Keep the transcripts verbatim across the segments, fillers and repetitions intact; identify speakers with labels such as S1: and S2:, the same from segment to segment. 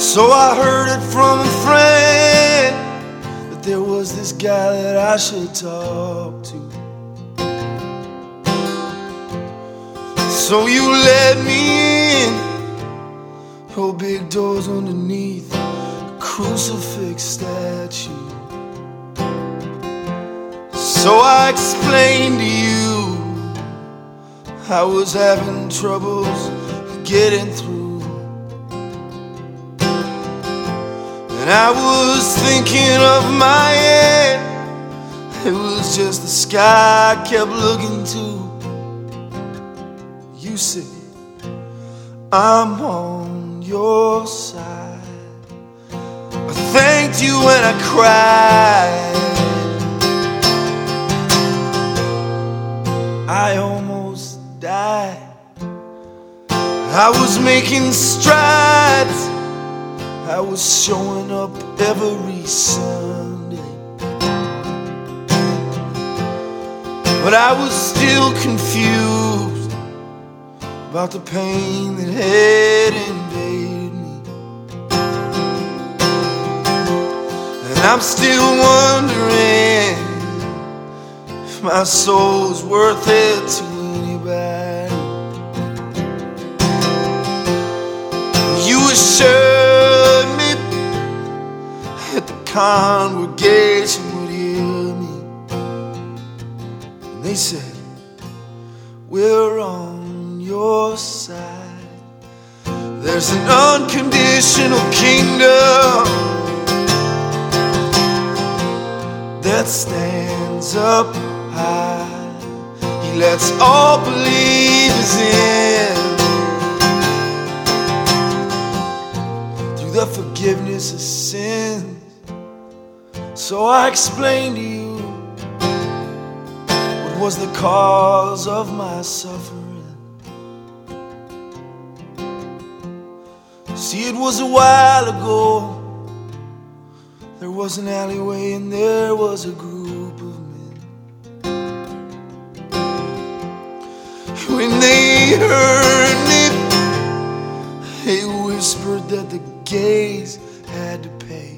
S1: So I heard it from a friend that there was this guy that I should talk to. So you let me in, your big door's underneath a crucifix statue. So I explained to you I was having troubles getting through, and I was thinking of my end. It was just the sky I kept looking to. You said, I'm on your side. I thanked you when I cried. I almost died. I was making strides. I was showing up every Sunday, but I was still confused about the pain that had invaded me. And I'm still wondering if my soul's worth it to anybody. You assured me that the congregation would hear me, and they said, we're on your side. There's an unconditional kingdom that stands up high. He lets all believers in through the forgiveness of sins. So I explained to you what was the cause of my suffering. See, it was a while ago. There was an alleyway and there was a group of men. When they heard me, they whispered that the gays had to pay.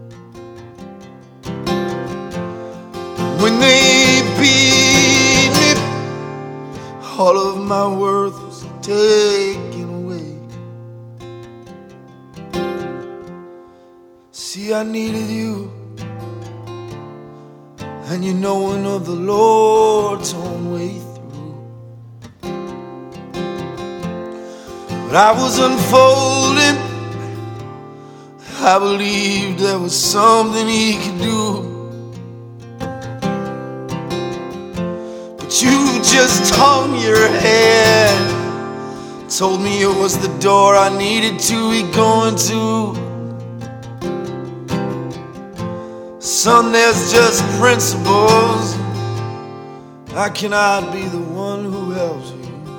S1: When they beat me, all of my worth was taken away. See, I needed you, and you knowing of the Lord's own way through. But I was unfolding. I believed there was something He could do. But you just hung your head, told me it was the door I needed to be going to. Son, there's just principles. I cannot be the one who helps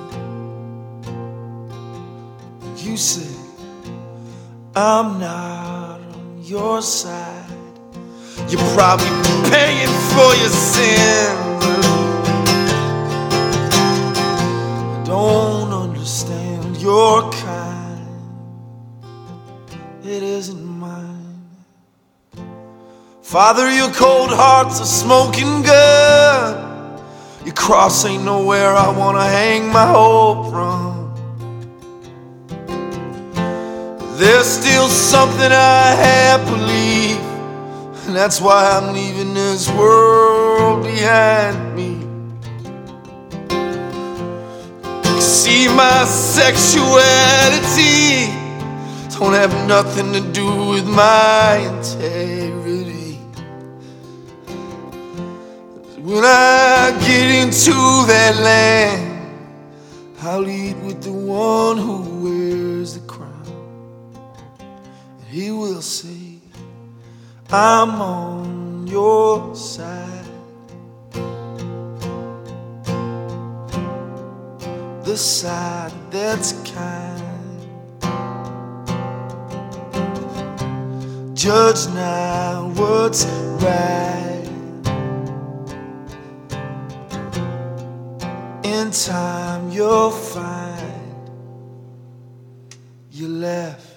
S1: you. You said, I'm not on your side. You're probably paying for your sins. I don't understand your kind. It isn't mine. Father, your cold heart's a smoking gun. Your cross ain't nowhere I wanna hang my hope from. There's still something I have believe, and that's why I'm leaving this world behind me. See, my sexuality don't have nothing to do with my integrity. When I get into that land, I'll eat with the one who wears the crown. And He will say, I'm on your side. The side that's kind. Judge now what's right. In time you'll find you left